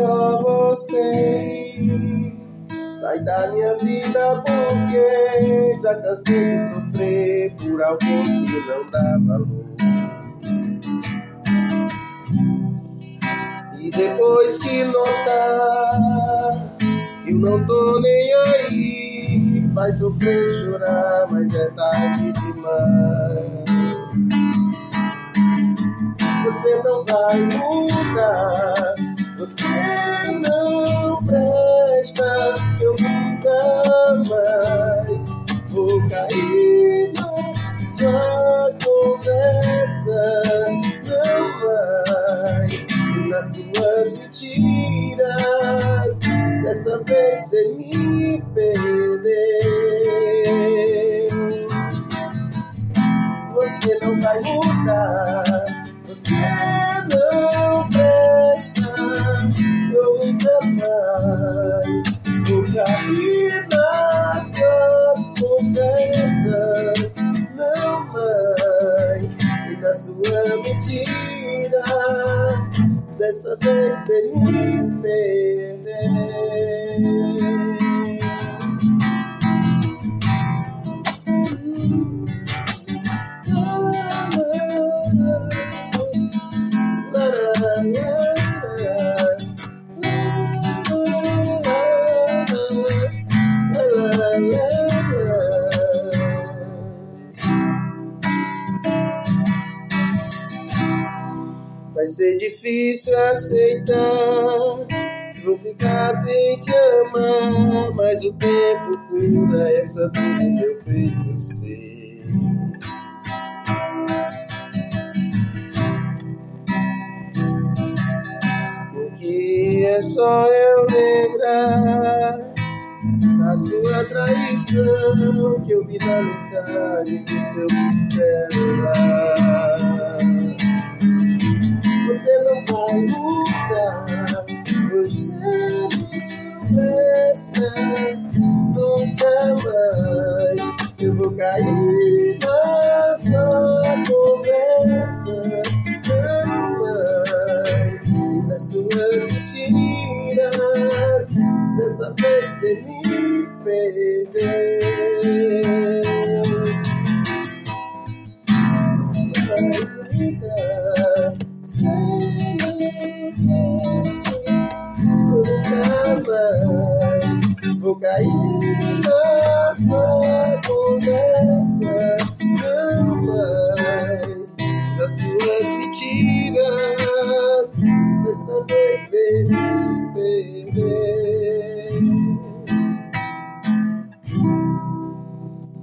melhor você sai da minha vida, porque já cansei de sofrer por algo que não dá valor. E depois que notar que eu não tô nem aí, vai sofrer, chorar, mas é tarde demais. Você não vai mudar, você não presta, eu nunca mais vou cair na sua conversa, não mais, e nas suas mentiras, dessa vez você me perdeu. Você não vai mudar, você não presta, eu nunca mais vou cair nas suas conversas, não mais, e na sua mentira, dessa vez você me perdeu. Vai ser difícil aceitar, vou ficar sem te amar, mas o tempo cura essa dor no meu peito, eu sei. Porque é só eu lembrar da sua traição que eu vi na mensagem do seu celular. Você não vai mudar, você não presta, nunca mais eu vou cair na sua conversa, não mais, e nas suas mentiras, dessa vez você me perdeu. Não vai mudar, você não presta, nunca mais vou cair na sua conversa, não mais, das suas mentiras, dessa vez você me perdeu.